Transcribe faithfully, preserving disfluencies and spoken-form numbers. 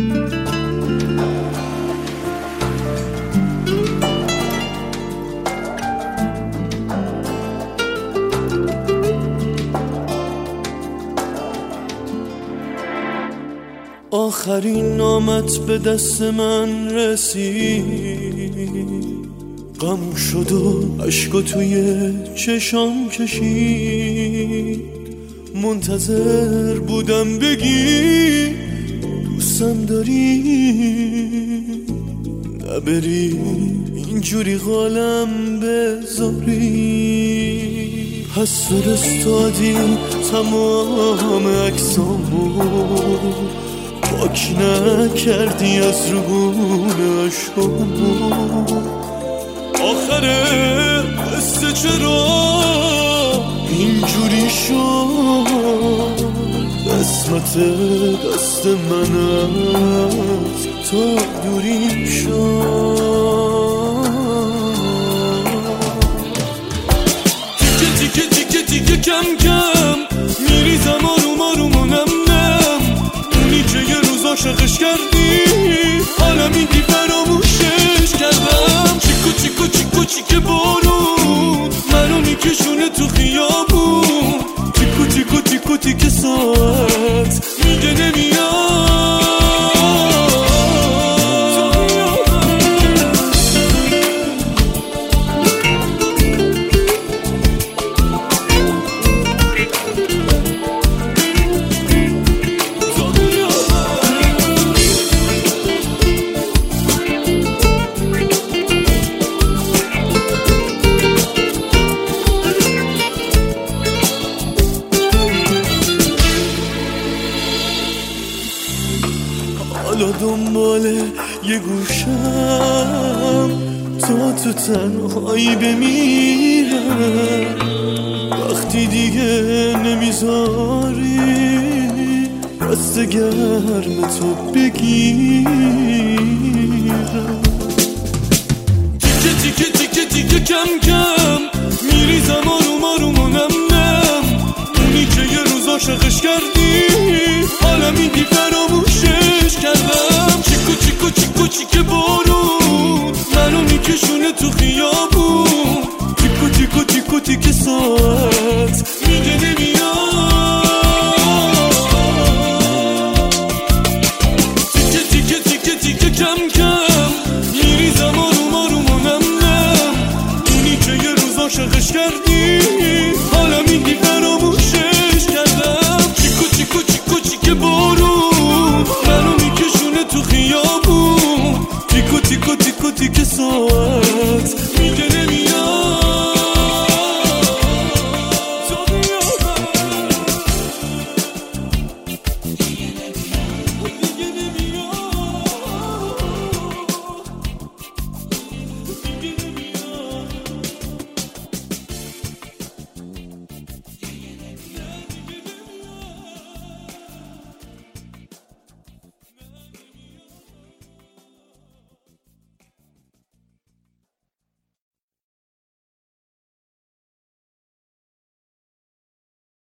آخرین نامت به دست من رسید، غم شد و عشقو توی چشام کشید. منتظر بودم بگی دوستم داری، نبری اینجوری قالم بذاری. پس فرستادی تمام عکسامو، پاک نکردی از روبون عشقامو. آخره قصه چرا اینجوری شد؟ قسمت دست من از تو دوری شد. تیکه تیکه تیکه تیکه کم کم میریزم آروم آروم و نم نم. اونی که یه روز عاشقش کردی حالا میگی فراموشش کردم. چیکو چیکو چیکو چیکه بارون منو میکشونه تو خیابون. تیکو تیکو تیکو تیکه ساعت میگه نمیاد. حالا دنباله یه گوشم تا تو تنهایی بمیرم. وقتی دیگه نمیذاری دست گرم تو بگیرم. تیکه تیکه تیکه تیکه کم کم میریزم آروم آروم و نم نم. اونی که یه روز عاشقش کردی حالا میگی فراموشش کردم. چیکو چیکو چیکو چیکه بارون منو میکشونه تو خیابون. تیکو تیکو تیکو تیکه ساعت میگه نمیاد. تیکه تیکه تیکه تیکه کم کم